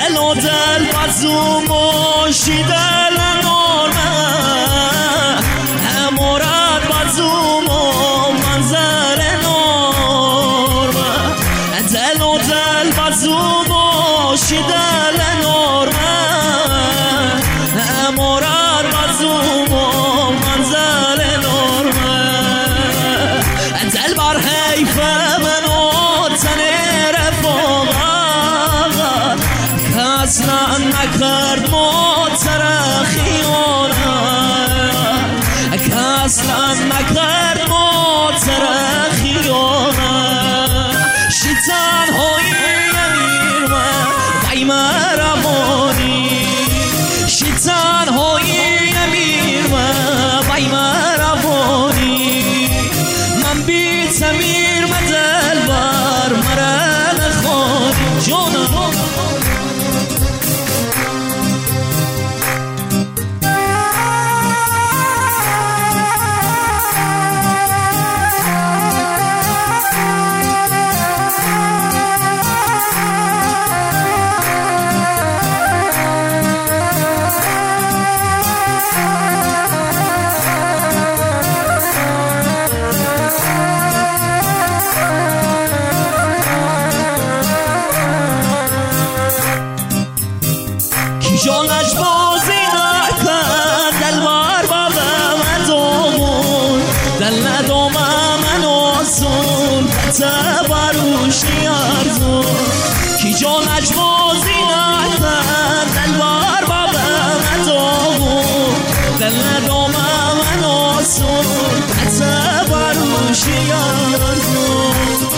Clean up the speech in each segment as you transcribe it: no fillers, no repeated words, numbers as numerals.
دل و دل بزوم و شیدل نورمه امورد بزوم و منظر نورمه دل و دل بزوم و شیدل نورمه امورد بزوم و منظر نورمه دل بر حیفه منو تنه رفاقه اصلا نکرد مادر خیانه که اصلا نکرد مادر خیانه شیطان های امیر و قیم روانی شیطان های امیر و قیم روانی من بی تمیر مدل بر مرن خانی جانم جانش بازی نکن دلوار بابا من دومون دل ندوم من آسون تبروشی ارزون کی جانش بازی نکن دلوار بابا من دومون دل ندوم من آسون تبروشی ارزون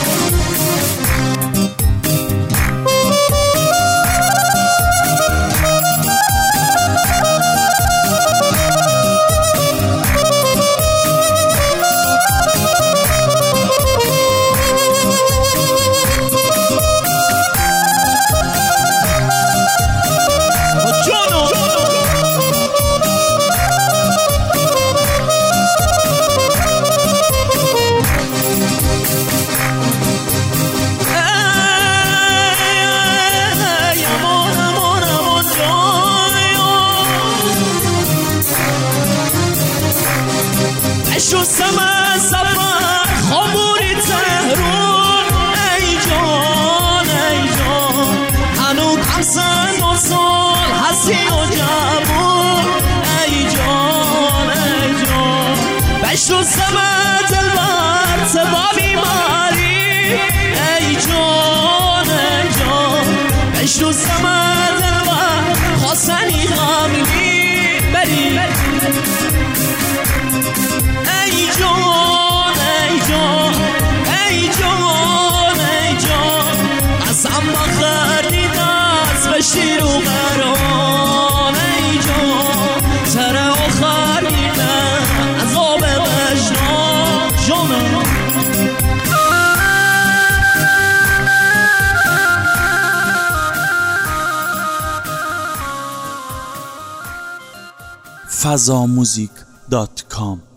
شو سما سفر خموری تهرون ای جان هنو کم سن و سال هستی و جوون ای جان بشو سما دلبر تبابی ماری ای جان بشو سما دلبر خواستنی غمگی بری ای جان قسم بخوردی دست به شیر و قران ای جان سر آخر میدن عذاب وجدان جانم fazamusic.com